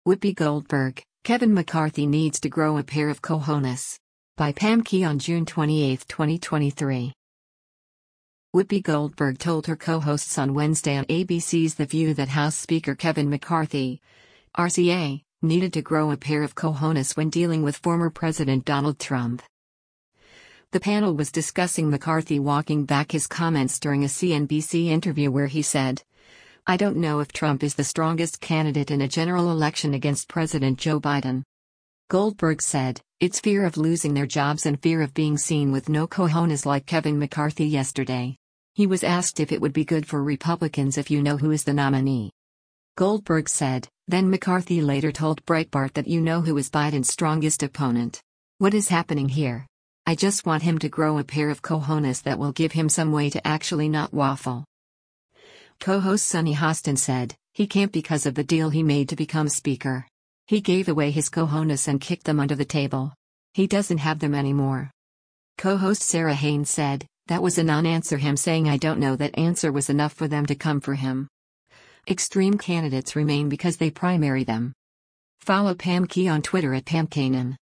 Whoopi Goldberg, Kevin McCarthy needs to grow a pair of cojones. By Pam Key on June 28, 2023. Whoopi Goldberg told her co-hosts on Wednesday on ABC's The View that House Speaker Kevin McCarthy, RCA, needed to grow a pair of cojones when dealing with former President Donald Trump. The panel was discussing McCarthy walking back his comments during a CNBC interview where he said, "I don't know if Trump is the strongest candidate in a general election against President Joe Biden." Goldberg said, "It's fear of losing their jobs and fear of being seen with no cojones like Kevin McCarthy yesterday." He was asked if it would be good for Republicans if you know who is the nominee. Goldberg said, "Then McCarthy later told Breitbart that you know who is Biden's strongest opponent. What is happening here? I just want him to grow a pair of cojones that will give him some way to actually not waffle." Co-host Sunny Hostin said, "He can't because of the deal he made to become Speaker. He gave away his cojones and kicked them under the table. He doesn't have them anymore." Co-host Sarah Haynes said, "That was a non-answer. Him saying I don't know that answer was enough for them to come for him. Extreme candidates remain because they primary them." Follow Pam Key on Twitter at PamKanan.